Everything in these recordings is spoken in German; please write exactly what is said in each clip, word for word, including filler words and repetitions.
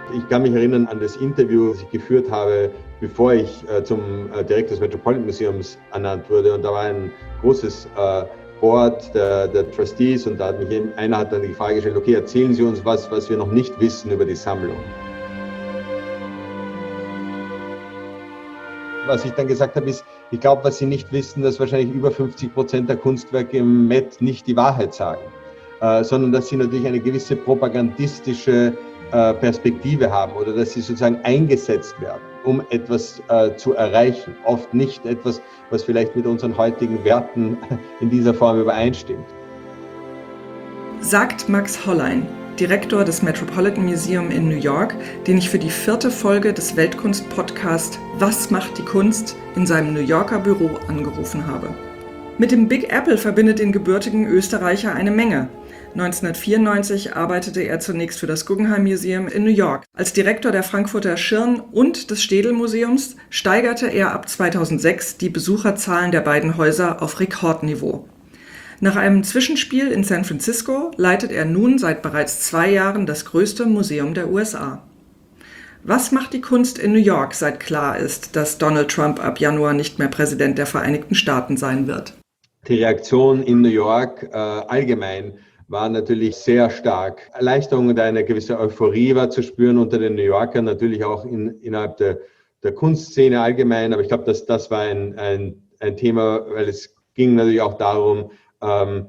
Ich kann mich erinnern an das Interview, das ich geführt habe, bevor ich äh, zum äh, Direktor des Metropolitan Museums ernannt wurde. Und da war ein großes äh, Board der, der Trustees und da hat mich eben, einer hat dann die Frage gestellt, okay, erzählen Sie uns was, was wir noch nicht wissen über die Sammlung. Was ich dann gesagt habe, ist, ich glaube, was Sie nicht wissen, dass wahrscheinlich über fünfzig Prozent der Kunstwerke im Met nicht die Wahrheit sagen, äh, sondern dass sie natürlich eine gewisse propagandistische äh, Perspektive haben oder dass sie sozusagen eingesetzt werden, um etwas äh, zu erreichen. Oft nicht etwas, was vielleicht mit unseren heutigen Werten in dieser Form übereinstimmt. Sagt Max Hollein, Direktor des Metropolitan Museum in New York, den ich für die vierte Folge des Weltkunst-Podcasts Was macht die Kunst in seinem New Yorker Büro angerufen habe. Mit dem Big Apple verbindet den gebürtigen Österreicher eine Menge. neunzehnhundertvierundneunzig arbeitete er zunächst für das Guggenheim Museum in New York. Als Direktor der Frankfurter Schirn und des Städel-Museums steigerte er ab zweitausendsechs die Besucherzahlen der beiden Häuser auf Rekordniveau. Nach einem Zwischenspiel in San Francisco leitet er nun seit bereits zwei Jahren das größte Museum der U S A. Was macht die Kunst in New York, seit klar ist, dass Donald Trump ab Januar nicht mehr Präsident der Vereinigten Staaten sein wird? Die Reaktion in New York äh, allgemein war natürlich sehr stark. Erleichterung und eine gewisse Euphorie war zu spüren unter den New Yorkern, natürlich auch in, innerhalb der, der Kunstszene allgemein. Aber ich glaube, dass das war ein, ein, ein Thema, weil es ging natürlich auch darum, Ähm,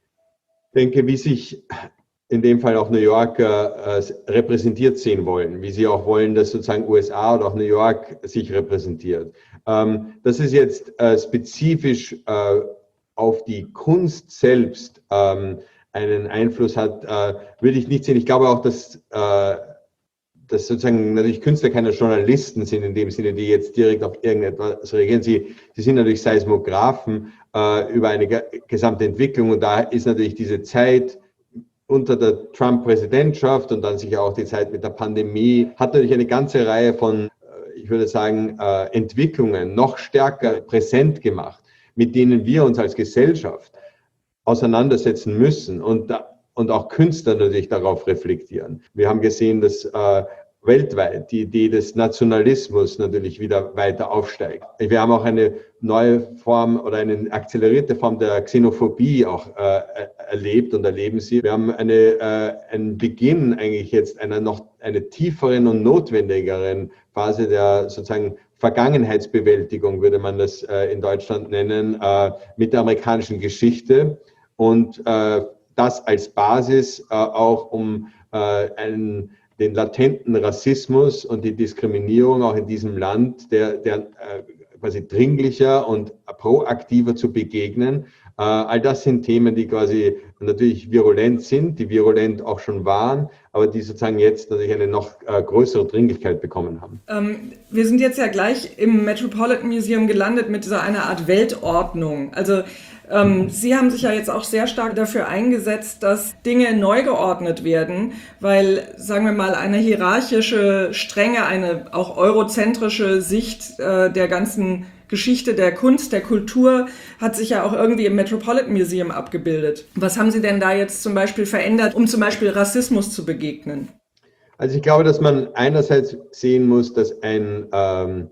denke, wie sich in dem Fall auch New Yorker äh, repräsentiert sehen wollen, wie sie auch wollen, dass sozusagen U S A oder auch New York sich repräsentiert. Ähm, dass es jetzt äh, spezifisch äh, auf die Kunst selbst ähm, einen Einfluss hat, äh, würde ich nicht sehen. Ich glaube auch, dass äh, dass sozusagen natürlich Künstler keine Journalisten sind in dem Sinne, die jetzt direkt auf irgendetwas reagieren. Sie, sie sind natürlich Seismographen äh, über eine ge gesamte Entwicklung und da ist natürlich diese Zeit unter der Trump-Präsidentschaft und dann sicher auch die Zeit mit der Pandemie, hat natürlich eine ganze Reihe von, äh, ich würde sagen, äh, Entwicklungen noch stärker präsent gemacht, mit denen wir uns als Gesellschaft auseinandersetzen müssen und da und auch Künstler natürlich darauf reflektieren. Wir haben gesehen, dass äh, weltweit die Idee des Nationalismus natürlich wieder weiter aufsteigt. Wir haben auch eine neue Form oder eine akzelerierte Form der Xenophobie auch äh, erlebt und erleben sie. Wir haben eine, äh, einen Beginn eigentlich jetzt einer noch eine tieferen und notwendigeren Phase der sozusagen Vergangenheitsbewältigung, würde man das äh, in Deutschland nennen, äh, mit der amerikanischen Geschichte und äh, das als Basis äh, auch um äh, einen, den latenten Rassismus und die Diskriminierung auch in diesem Land, der, der äh, quasi dringlicher und proaktiver zu begegnen. Äh, all das sind Themen, die quasi natürlich virulent sind, die virulent auch schon waren, aber die sozusagen jetzt natürlich eine noch äh, größere Dringlichkeit bekommen haben. Ähm, wir sind jetzt ja gleich im Metropolitan Museum gelandet mit so einer Art Weltordnung. Also Ähm, Sie haben sich ja jetzt auch sehr stark dafür eingesetzt, dass Dinge neu geordnet werden, weil, sagen wir mal, eine hierarchische, strenge, eine auch eurozentrische Sicht äh, der ganzen Geschichte der Kunst, der Kultur hat sich ja auch irgendwie im Metropolitan Museum abgebildet. Was haben Sie denn da jetzt zum Beispiel verändert, um zum Beispiel Rassismus zu begegnen? Also ich glaube, dass man einerseits sehen muss, dass ein ähm,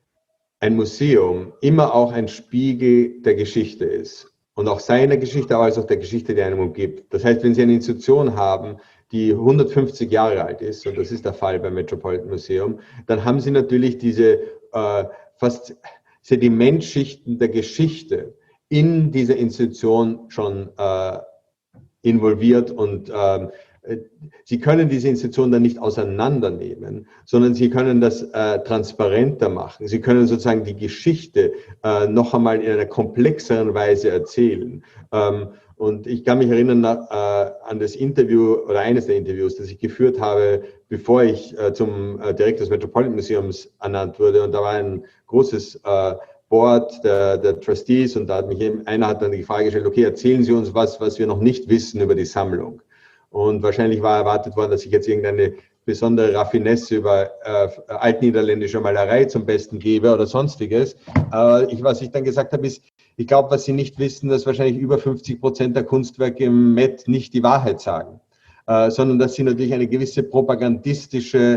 ein Museum immer auch ein Spiegel der Geschichte ist. Und auch seiner Geschichte, aber auch der Geschichte, die einem umgibt. Das heißt, wenn Sie eine Institution haben, die hundertfünfzig Jahre alt ist, und das ist der Fall beim Metropolitan Museum, dann haben Sie natürlich diese äh, fast Sedimentschichten der Geschichte in dieser Institution schon äh, involviert und äh, Sie können diese Institution dann nicht auseinandernehmen, sondern Sie können das äh, transparenter machen. Sie können sozusagen die Geschichte äh, noch einmal in einer komplexeren Weise erzählen. Ähm, und ich kann mich erinnern äh, an das Interview oder eines der Interviews, das ich geführt habe, bevor ich äh, zum äh, Direktor des Metropolitan Museums ernannt wurde. Und da war ein großes äh, Board der, der Trustees und da hat mich eben, einer hat dann die Frage gestellt, okay, erzählen Sie uns was, was wir noch nicht wissen über die Sammlung. Und wahrscheinlich war erwartet worden, dass ich jetzt irgendeine besondere Raffinesse über äh, altniederländische Malerei zum Besten gebe oder sonstiges. Äh, ich, was ich dann gesagt habe, ist, ich glaube, was Sie nicht wissen, dass wahrscheinlich über fünfzig Prozent der Kunstwerke im Met nicht die Wahrheit sagen, äh, sondern dass sie natürlich eine gewisse propagandistische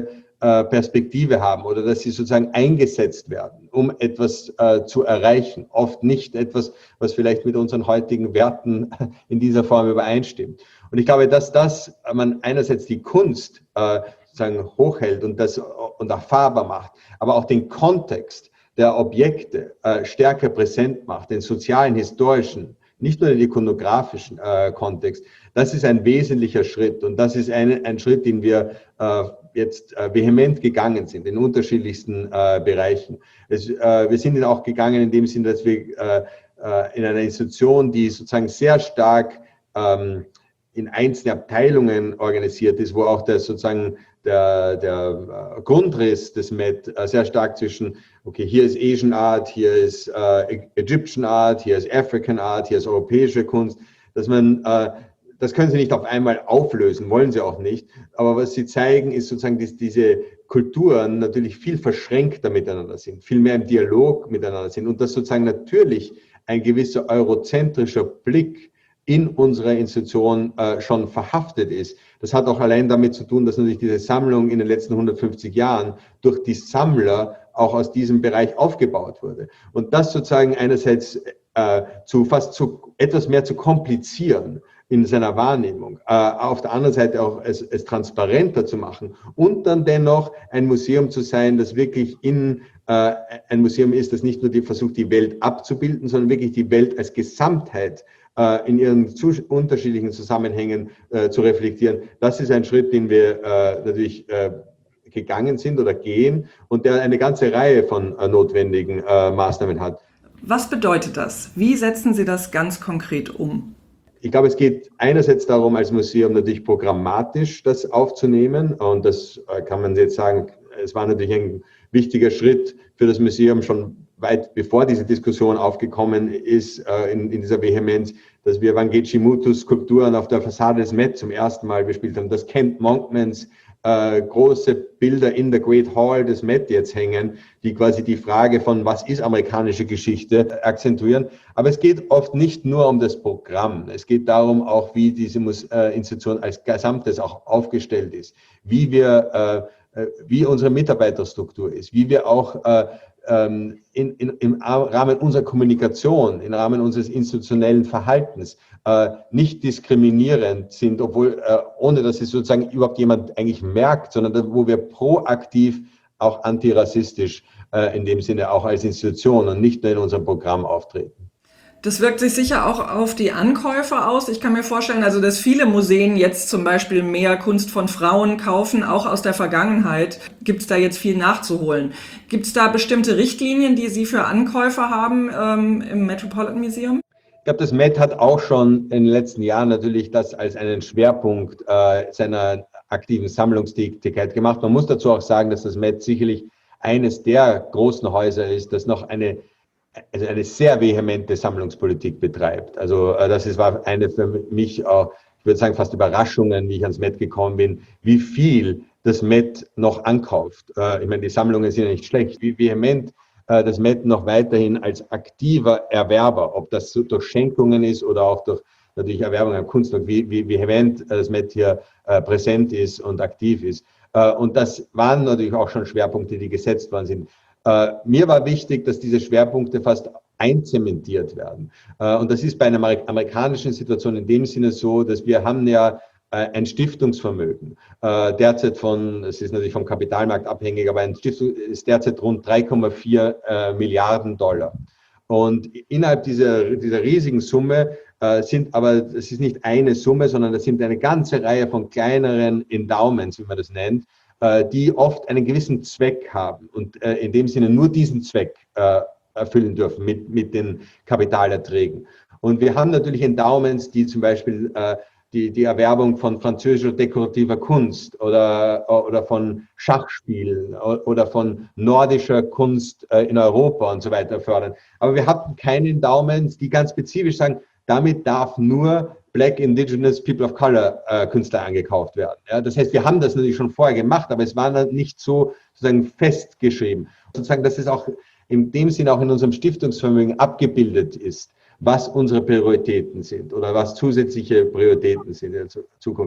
äh, Perspektive haben oder dass sie sozusagen eingesetzt werden, um etwas äh, zu erreichen. Oft nicht etwas, was vielleicht mit unseren heutigen Werten in dieser Form übereinstimmt. Und ich glaube, dass das man einerseits die Kunst äh, sozusagen hochhält und das und erfahrbar macht, aber auch den Kontext der Objekte äh, stärker präsent macht, den sozialen, historischen, nicht nur den ikonografischen äh, Kontext. Das ist ein wesentlicher Schritt und das ist ein, ein Schritt, den wir äh, jetzt äh, vehement gegangen sind in unterschiedlichsten äh, Bereichen. Es, äh, wir sind ihn auch gegangen in dem Sinne, dass wir äh, äh, in einer Institution, die sozusagen sehr stark ähm, in einzelne Abteilungen organisiert ist, wo auch der sozusagen der, der Grundriss des M E T sehr stark zwischen, okay, hier ist Asian Art, hier ist äh, Egyptian Art, hier ist African Art, hier ist europäische Kunst, dass man, äh, das können Sie nicht auf einmal auflösen, wollen Sie auch nicht, aber was Sie zeigen, ist sozusagen, dass diese Kulturen natürlich viel verschränkter miteinander sind, viel mehr im Dialog miteinander sind und dass sozusagen natürlich ein gewisser eurozentrischer Blick in unserer Institution äh, schon verhaftet ist. Das hat auch allein damit zu tun, dass natürlich diese Sammlung in den letzten hundertfünfzig Jahren durch die Sammler auch aus diesem Bereich aufgebaut wurde. Und das sozusagen einerseits äh, zu fast zu etwas mehr zu komplizieren in seiner Wahrnehmung, äh, auf der anderen Seite auch es, es transparenter zu machen und dann dennoch ein Museum zu sein, das wirklich in äh, ein Museum ist, das nicht nur die versucht, die Welt abzubilden, sondern wirklich die Welt als Gesamtheit in ihren zu unterschiedlichen Zusammenhängen äh, zu reflektieren. Das ist ein Schritt, den wir äh, natürlich äh, gegangen sind oder gehen und der eine ganze Reihe von äh, notwendigen äh, Maßnahmen hat. Was bedeutet das? Wie setzen Sie das ganz konkret um? Ich glaube, es geht einerseits darum, als Museum natürlich programmatisch das aufzunehmen und das äh, kann man jetzt sagen, es war natürlich ein wichtiger Schritt für das Museum schon weit bevor diese Diskussion aufgekommen ist, äh, in, in dieser Vehemenz, dass wir Wangechi Mutus Skulpturen auf der Fassade des M E T zum ersten Mal bespielt haben, dass Kent Monkmans äh, große Bilder in der Great Hall des M E T jetzt hängen, die quasi die Frage von, was ist amerikanische Geschichte, akzentuieren. Aber es geht oft nicht nur um das Programm. Es geht darum auch, wie diese Mus äh, Institution als Gesamtes auch aufgestellt ist, wie wir, äh, wie unsere Mitarbeiterstruktur ist, wie wir auch äh, In, in, im Rahmen unserer Kommunikation, im Rahmen unseres institutionellen Verhaltens äh, nicht diskriminierend sind, obwohl, äh, ohne dass es sozusagen überhaupt jemand eigentlich merkt, sondern wo wir proaktiv auch antirassistisch äh, in dem Sinne auch als Institution und nicht nur in unserem Programm auftreten. Das wirkt sich sicher auch auf die Ankäufer aus. Ich kann mir vorstellen, also dass viele Museen jetzt zum Beispiel mehr Kunst von Frauen kaufen, auch aus der Vergangenheit. Gibt es da jetzt viel nachzuholen? Gibt es da bestimmte Richtlinien, die Sie für Ankäufer haben ähm, im Metropolitan Museum? Ich glaube, das M E T hat auch schon in den letzten Jahren natürlich das als einen Schwerpunkt äh, seiner aktiven Sammlungstätigkeit gemacht. Man muss dazu auch sagen, dass das M E T sicherlich eines der großen Häuser ist, das noch eine also eine sehr vehemente Sammlungspolitik betreibt. Also das ist, war eine für mich auch, ich würde sagen, fast Überraschungen, wie ich ans M E T gekommen bin, wie viel das M E T noch ankauft. Ich meine, die Sammlungen sind ja nicht schlecht, wie vehement das M E T noch weiterhin als aktiver Erwerber, ob das durch Schenkungen ist oder auch durch natürlich Erwerbung an Kunstwerk, wie, wie vehement das M E T hier präsent ist und aktiv ist. Und das waren natürlich auch schon Schwerpunkte, die gesetzt worden sind. Uh, mir war wichtig, dass diese Schwerpunkte fast einzementiert werden. Uh, und das ist bei einer amerikanischen Situation in dem Sinne so, dass wir haben ja uh, ein Stiftungsvermögen. Uh, derzeit von, es ist natürlich vom Kapitalmarkt abhängig, aber ein Stiftung ist derzeit rund drei Komma vier uh, Milliarden Dollar. Und innerhalb dieser, dieser riesigen Summe uh, sind aber, es ist nicht eine Summe, sondern es sind eine ganze Reihe von kleineren Endowments, wie man das nennt, die oft einen gewissen Zweck haben und äh, in dem Sinne nur diesen Zweck äh, erfüllen dürfen mit, mit den Kapitalerträgen. Und wir haben natürlich Endowments, die zum Beispiel äh, die, die Erwerbung von französischer dekorativer Kunst oder, oder von Schachspielen oder von nordischer Kunst äh, in Europa und so weiter fördern. Aber wir hatten keine Endowments, die ganz spezifisch sagen, damit darf nur Black, Indigenous, People of Color äh, Künstler angekauft werden. Ja, das heißt, wir haben das natürlich schon vorher gemacht, aber es war nicht so sozusagen festgeschrieben. Sozusagen, dass es auch in dem Sinn auch in unserem Stiftungsvermögen abgebildet ist, was unsere Prioritäten sind oder was zusätzliche Prioritäten sind in der Zukunft. Ich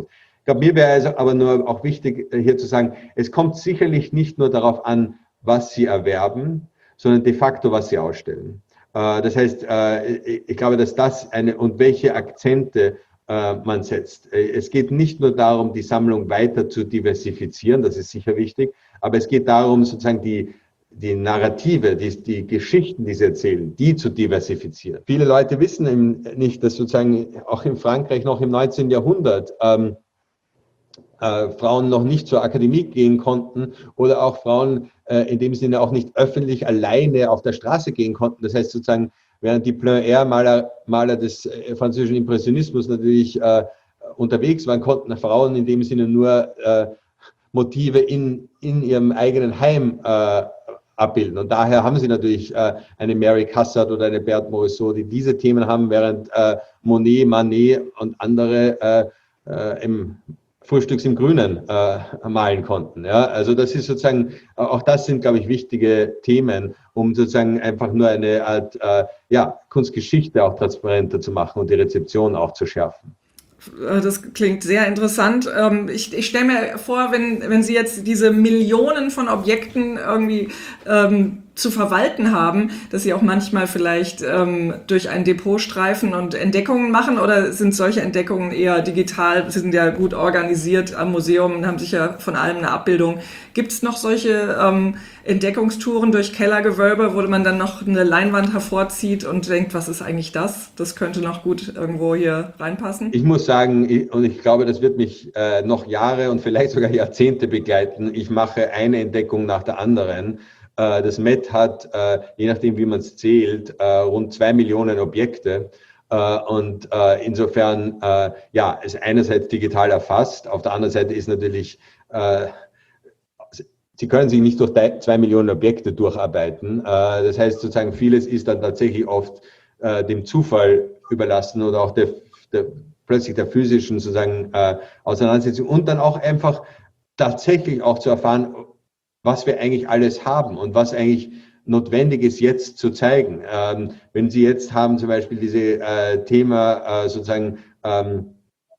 glaube, mir wäre also aber nur auch wichtig, hier zu sagen, es kommt sicherlich nicht nur darauf an, was Sie erwerben, sondern de facto, was Sie ausstellen. Das heißt, ich glaube, dass das eine und welche Akzente man setzt. Es geht nicht nur darum, die Sammlung weiter zu diversifizieren, das ist sicher wichtig, aber es geht darum, sozusagen die, die Narrative, die, die Geschichten, die sie erzählen, die zu diversifizieren. Viele Leute wissen eben nicht, dass sozusagen auch in Frankreich noch im neunzehnten Jahrhundert ähm, äh, Frauen noch nicht zur Akademie gehen konnten oder auch Frauen äh, in dem Sinne auch nicht öffentlich alleine auf der Straße gehen konnten. Das heißt sozusagen, während die Plein-Air-Maler Maler des äh, französischen Impressionismus natürlich äh, unterwegs waren, konnten Frauen in dem Sinne nur äh, Motive in, in ihrem eigenen Heim äh, abbilden. Und daher haben sie natürlich äh, eine Mary Cassatt oder eine Berthe Morisot, die diese Themen haben, während äh, Monet, Manet und andere äh, äh, im Frühstücks im Grünen äh, malen konnten. Ja? Also das ist sozusagen, auch das sind, glaube ich, wichtige Themen, um sozusagen einfach nur eine Art äh, ja, Kunstgeschichte auch transparenter zu machen und die Rezeption auch zu schärfen. Das klingt sehr interessant. Ich, ich stelle mir vor, wenn, wenn Sie jetzt diese Millionen von Objekten irgendwie ähm, zu verwalten haben, dass Sie auch manchmal vielleicht ähm, durch ein Depot streifen und Entdeckungen machen, oder sind solche Entdeckungen eher digital? Sie sind ja gut organisiert am Museum und haben sicher von allem eine Abbildung. Gibt es noch solche ähm, Entdeckungstouren durch Kellergewölbe, wo man dann noch eine Leinwand hervorzieht und denkt, was ist eigentlich das? Das könnte noch gut irgendwo hier reinpassen? Ich muss sagen, ich, und ich glaube, das wird mich äh, noch Jahre und vielleicht sogar Jahrzehnte begleiten. Ich mache eine Entdeckung nach der anderen. Äh, das Met hat, äh, je nachdem wie man es zählt, äh, rund zwei Millionen Objekte. Uh, und uh, insofern, uh, ja, ist einerseits digital erfasst, auf der anderen Seite ist natürlich, uh, Sie können sich nicht durch zwei Millionen Objekte durcharbeiten. Uh, das heißt sozusagen, vieles ist dann tatsächlich oft uh, dem Zufall überlassen oder auch der, der, plötzlich der physischen sozusagen uh, Auseinandersetzung und dann auch einfach tatsächlich auch zu erfahren, was wir eigentlich alles haben und was eigentlich notwendig ist, jetzt zu zeigen. Ähm, wenn Sie jetzt haben zum Beispiel dieses äh, Thema äh, sozusagen, ähm,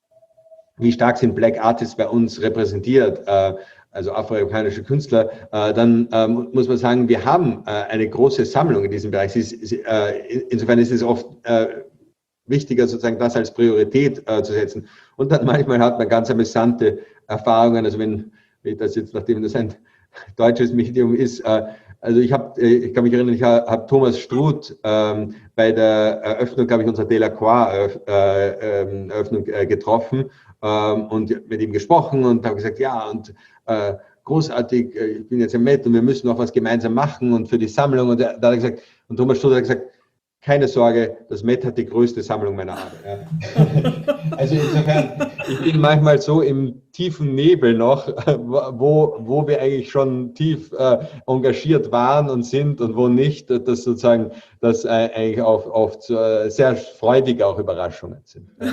wie stark sind Black Artists bei uns repräsentiert, äh, also afroamerikanische Künstler, äh, dann ähm, muss man sagen, wir haben äh, eine große Sammlung in diesem Bereich. Sie, sie, äh, insofern ist es oft äh, wichtiger, sozusagen das als Priorität äh, zu setzen. Und dann manchmal hat man ganz amüsante Erfahrungen, also wenn, wenn das jetzt, nachdem das ein deutsches Medium ist, äh, also ich habe, ich kann mich erinnern, ich habe Thomas Struth ähm, bei der Eröffnung, glaube ich, unserer Delacroix äh, äh, Eröffnung äh, getroffen ähm, und mit ihm gesprochen und habe gesagt, ja, und äh, großartig, ich bin jetzt im Met und wir müssen noch was gemeinsam machen und für die Sammlung. Und da hat er gesagt, und Thomas Struth hat gesagt, keine Sorge, das Met hat die größte Sammlung meiner Art. Ja. Also insofern, ich bin manchmal so im tiefen Nebel noch, wo, wo wir eigentlich schon tief äh, engagiert waren und sind und wo nicht, dass sozusagen das äh, eigentlich auch oft äh, sehr freudige auch Überraschungen sind. Ja.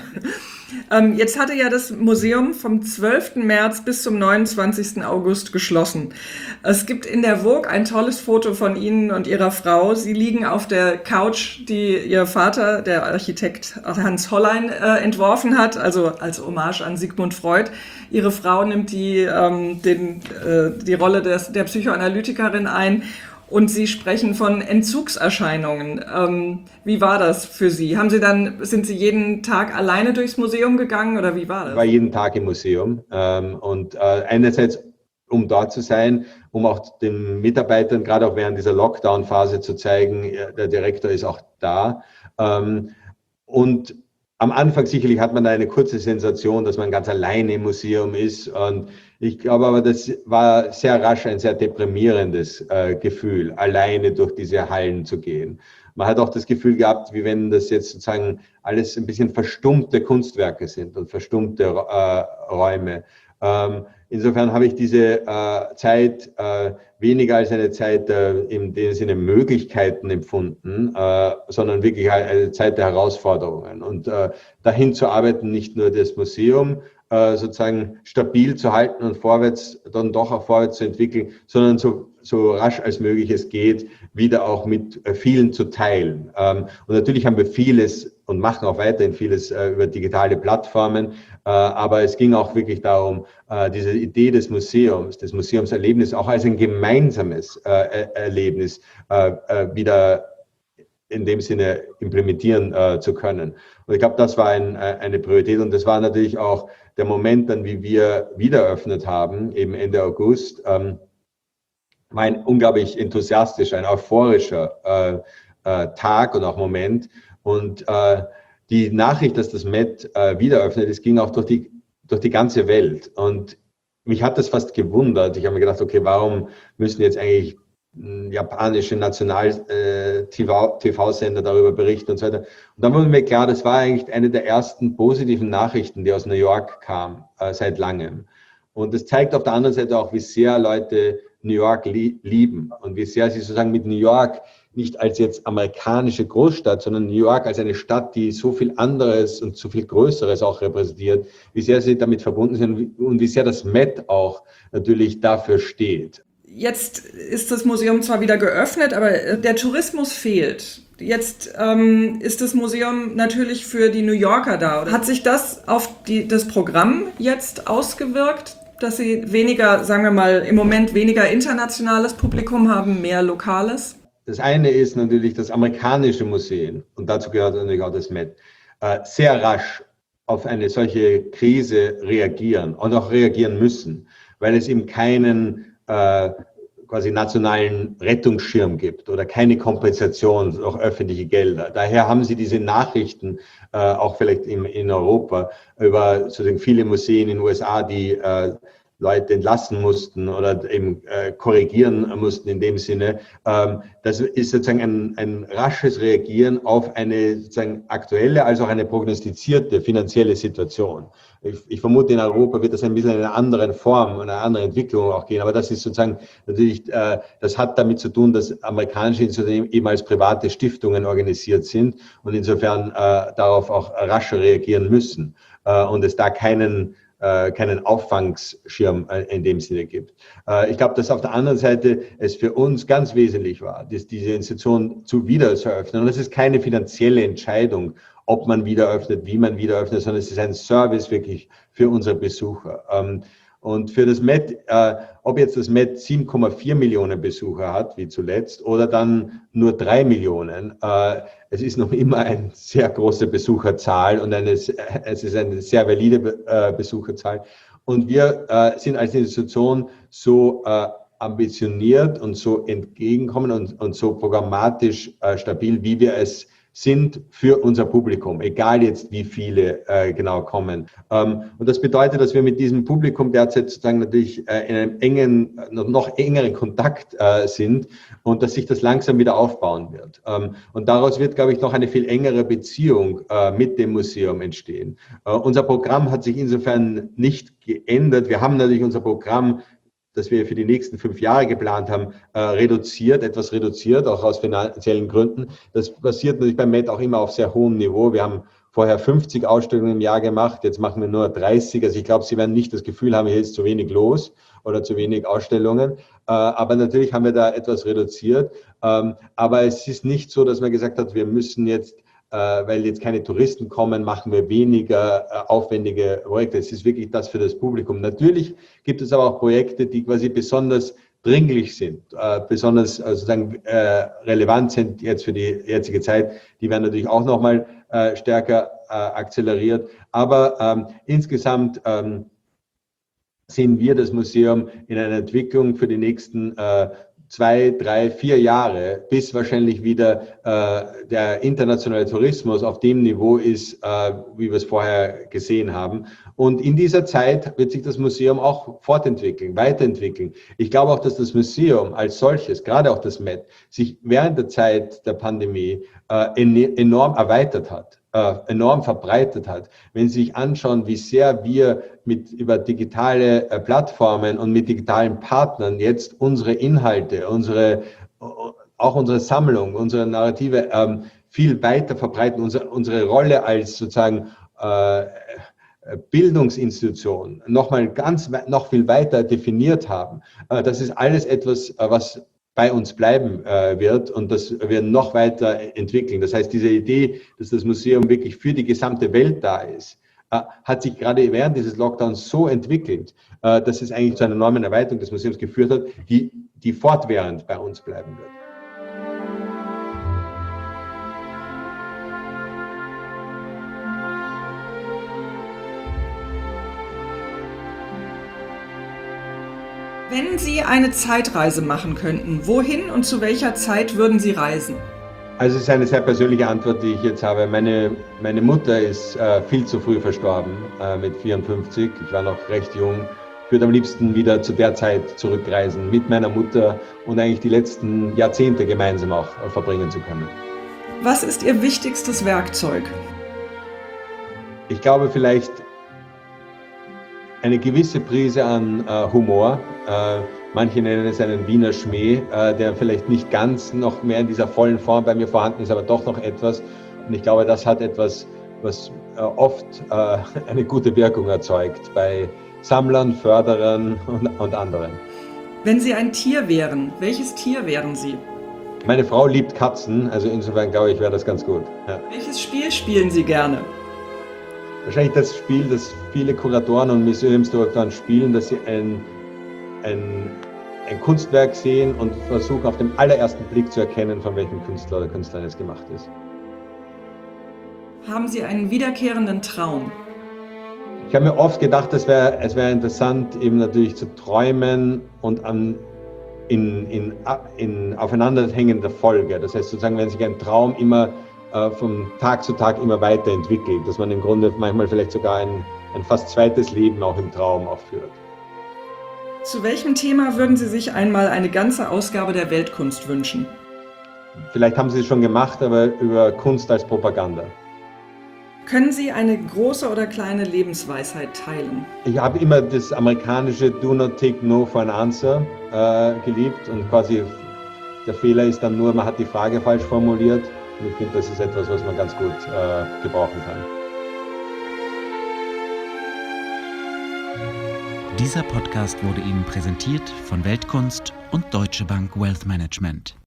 Ähm, jetzt hatte ja das Museum vom zwölften März bis zum neunundzwanzigsten August geschlossen. Es gibt in der Vogue ein tolles Foto von Ihnen und Ihrer Frau. Sie liegen auf der Couch, die Ihr Vater, der Architekt Hans Hollein, äh, entworfen hat, also als Hommage an Sigmund Freud. Ihre Frau nimmt die, ähm, den, äh, die Rolle des, der Psychoanalytikerin ein. Und Sie sprechen von Entzugserscheinungen. Ähm, wie war das für Sie? Haben Sie dann, sind Sie jeden Tag alleine durchs Museum gegangen oder wie war das? Ich war jeden Tag im Museum ähm, und äh, einerseits, um dort zu sein, um auch den Mitarbeitern, gerade auch während dieser Lockdown-Phase zu zeigen, der Direktor ist auch da. Ähm, und am Anfang sicherlich hat man da eine kurze Sensation, dass man ganz alleine im Museum ist. Und ich glaube aber, das war sehr rasch ein sehr deprimierendes äh, Gefühl, alleine durch diese Hallen zu gehen. Man hat auch das Gefühl gehabt, wie wenn das jetzt sozusagen alles ein bisschen verstummte Kunstwerke sind und verstummte äh, Räume. Ähm, insofern habe ich diese äh, Zeit äh, weniger als eine Zeit äh, in dem Sinne Möglichkeiten empfunden, äh, sondern wirklich eine Zeit der Herausforderungen. Und äh, dahin zu arbeiten, nicht nur das Museum äh, sozusagen stabil zu halten und vorwärts, dann doch auch vorwärts zu entwickeln, sondern so, so rasch als möglich es geht, wieder auch mit äh, vielen zu teilen. Ähm, und natürlich haben wir vieles und machen auch weiterhin vieles äh, über digitale Plattformen. Äh, aber es ging auch wirklich darum, äh, diese Idee des Museums, des Museumserlebnisses auch als ein gemeinsames äh, Erlebnis äh, äh, wieder in dem Sinne implementieren äh, zu können. Und ich glaube, das war ein, eine Priorität und das war natürlich auch der Moment dann, wie wir wieder eröffnet haben, eben Ende August, ähm, war ein unglaublich enthusiastischer, ein euphorischer äh, äh, Tag und auch Moment. Und äh, die Nachricht, dass das Met äh, wieder eröffnet ist, ging auch durch die, durch die ganze Welt. Und mich hat das fast gewundert. Ich habe mir gedacht, okay, warum müssen jetzt eigentlich japanische National-T V-Sender darüber berichten und so weiter. Und dann wurde mir klar, das war eigentlich eine der ersten positiven Nachrichten, die aus New York kam, äh, seit langem. Und das zeigt auf der anderen Seite auch, wie sehr Leute New York li- lieben und wie sehr sie sozusagen mit New York nicht als jetzt amerikanische Großstadt, sondern New York als eine Stadt, die so viel anderes und so viel Größeres auch repräsentiert, wie sehr sie damit verbunden sind und wie sehr das Met auch natürlich dafür steht. Jetzt ist das Museum zwar wieder geöffnet, aber der Tourismus fehlt. Jetzt ähm, ist das Museum natürlich für die New Yorker da. Oder? Hat sich das auf die, das Programm jetzt ausgewirkt, dass Sie weniger, sagen wir mal, im Moment weniger internationales Publikum haben, mehr lokales? Das eine ist natürlich, dass amerikanische Museen, und dazu gehört natürlich auch das Met, äh, sehr rasch auf eine solche Krise reagieren und auch reagieren müssen, weil es eben keinen äh, quasi nationalen Rettungsschirm gibt oder keine Kompensation durch öffentliche Gelder. Daher haben sie diese Nachrichten äh, auch vielleicht in, in Europa über sozusagen viele Museen in den U S A, die äh, Leute entlassen mussten oder eben äh, korrigieren mussten in dem Sinne. Ähm, das ist sozusagen ein, ein rasches Reagieren auf eine sozusagen aktuelle als auch eine prognostizierte finanzielle Situation. Ich, ich vermute, in Europa wird das ein bisschen in einer anderen Form, in einer anderen Entwicklung auch gehen. Aber das ist sozusagen natürlich, äh, das hat damit zu tun, dass amerikanische Institutionen eben als private Stiftungen organisiert sind und insofern äh, darauf auch rascher reagieren müssen äh, und es da keinen keinen Auffangschirm in dem Sinne gibt. Ich glaube, dass auf der anderen Seite es für uns ganz wesentlich war, dass diese Institution zu wieder zu eröffnen. Und es ist keine finanzielle Entscheidung, ob man wieder öffnet, wie man wieder öffnet, sondern es ist ein Service wirklich für unsere Besucher. Und für das Met, äh, ob jetzt das Met sieben Komma vier Millionen Besucher hat, wie zuletzt, oder dann nur drei Millionen, äh, es ist noch immer eine sehr große Besucherzahl und eine, es ist eine sehr valide äh, Besucherzahl. Und wir äh, sind als Institution so äh, ambitioniert und so entgegenkommen und, und so programmatisch äh, stabil, wie wir es sind für unser Publikum, egal jetzt wie viele äh, genau kommen. Ähm, und das bedeutet, dass wir mit diesem Publikum derzeit sozusagen natürlich äh, in einem engen, noch, noch engeren Kontakt äh, sind und dass sich das langsam wieder aufbauen wird. Ähm, und daraus wird, glaube ich, noch eine viel engere Beziehung äh, mit dem Museum entstehen. Äh, unser Programm hat sich insofern nicht geändert. Wir haben natürlich unser Programm, das wir für die nächsten fünf Jahre geplant haben, äh, reduziert, etwas reduziert, auch aus finanziellen Gründen. Das passiert natürlich beim Met auch immer auf sehr hohem Niveau. Wir haben vorher fünfzig Ausstellungen im Jahr gemacht, jetzt machen wir nur dreißig. Also ich glaube, Sie werden nicht das Gefühl haben, hier ist zu wenig los oder zu wenig Ausstellungen. Äh, aber natürlich haben wir da etwas reduziert. Ähm, aber es ist nicht so, dass man gesagt hat, wir müssen jetzt, weil jetzt keine Touristen kommen, machen wir weniger äh, aufwendige Projekte. Es ist wirklich das für das Publikum. Natürlich gibt es aber auch Projekte, die quasi besonders dringlich sind, äh, besonders äh, sozusagen äh, relevant sind jetzt für die jetzige Zeit. Die werden natürlich auch nochmal äh, stärker äh, akzeleriert. Aber ähm, insgesamt ähm, sehen wir das Museum in einer Entwicklung für die nächsten äh, zwei, drei, vier Jahre, bis wahrscheinlich wieder äh, der internationale Tourismus auf dem Niveau ist, äh, wie wir es vorher gesehen haben. Und in dieser Zeit wird sich das Museum auch fortentwickeln, weiterentwickeln. Ich glaube auch, dass das Museum als solches, gerade auch das Met, sich während der Zeit der Pandemie äh, enorm erweitert hat. enorm verbreitet hat. Wenn Sie sich anschauen, wie sehr wir mit über digitale äh, Plattformen und mit digitalen Partnern jetzt unsere Inhalte, unsere, auch unsere Sammlung, unsere Narrative ähm, viel weiter verbreiten, unsere, unsere Rolle als sozusagen äh, Bildungsinstitution nochmal ganz, noch viel weiter definiert haben. Äh, das ist alles etwas, äh, was bei uns bleiben äh, wird und das wir noch weiter entwickeln. Das heißt, diese Idee, dass das Museum wirklich für die gesamte Welt da ist, äh, hat sich gerade während dieses Lockdowns so entwickelt, äh, dass es eigentlich zu einer enormen Erweiterung des Museums geführt hat, die, die fortwährend bei uns bleiben wird. Wenn Sie eine Zeitreise machen könnten, wohin und zu welcher Zeit würden Sie reisen? Also es ist eine sehr persönliche Antwort, die ich jetzt habe. Meine, meine Mutter ist äh, viel zu früh verstorben, äh, mit vierundfünfzig. Ich war noch recht jung. Ich würde am liebsten wieder zu der Zeit zurückreisen, mit meiner Mutter und eigentlich die letzten Jahrzehnte gemeinsam auch äh, verbringen zu können. Was ist Ihr wichtigstes Werkzeug? Ich glaube vielleicht eine gewisse Prise an äh, Humor. Äh, manche nennen es einen Wiener Schmäh, äh, der vielleicht nicht ganz noch mehr in dieser vollen Form bei mir vorhanden ist, aber doch noch etwas. Und ich glaube, das hat etwas, was äh, oft äh, eine gute Wirkung erzeugt bei Sammlern, Förderern und, und anderen. Wenn Sie ein Tier wären, welches Tier wären Sie? Meine Frau liebt Katzen, also insofern glaube ich, wäre das ganz gut. Ja. Welches Spiel spielen Sie gerne? Wahrscheinlich das Spiel, das viele Kuratoren und Museumsdirektoren spielen, dass sie ein, ein, ein Kunstwerk sehen und versuchen auf den allerersten Blick zu erkennen, von welchem Künstler oder Künstlerin es gemacht ist. Haben Sie einen wiederkehrenden Traum? Ich habe mir oft gedacht, es wäre es wär interessant, eben natürlich zu träumen und an, in, in, in aufeinanderhängender Folge. Das heißt sozusagen, wenn sich ein Traum immer von Tag zu Tag immer weiterentwickelt, dass man im Grunde manchmal vielleicht sogar ein, ein fast zweites Leben auch im Traum aufführt. Zu welchem Thema würden Sie sich einmal eine ganze Ausgabe der Weltkunst wünschen? Vielleicht haben Sie es schon gemacht, aber über Kunst als Propaganda. Können Sie eine große oder kleine Lebensweisheit teilen? Ich habe immer das amerikanische Do not take no for an answer äh, geliebt und quasi der Fehler ist dann nur, man hat die Frage falsch formuliert. Und ich finde, das ist etwas, was man ganz gut äh, gebrauchen kann. Dieser Podcast wurde Ihnen präsentiert von Weltkunst und Deutsche Bank Wealth Management.